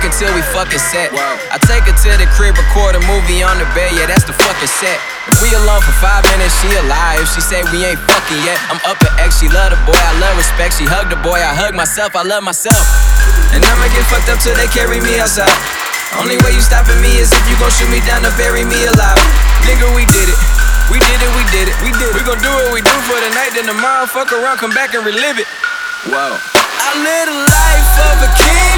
fucking till we fucking set. I take her to the crib, record a movie on the bed, yeah, that's the fucking set. If we alone for 5 minutes, she alive. If she say we ain't fucking yet, I'm up at X. She love the boy, I love respect. She hug the boy, I hug myself, I love myself. And I'ma get fucked up till they carry me outside. Only way you stopping me is if you gon' shoot me down to bury me alive. Nigga, we did it. We did it, we did it. We gon' do what we do for the night, then tomorrow fuck around, come back and relive it. Whoa. I live the life of a king.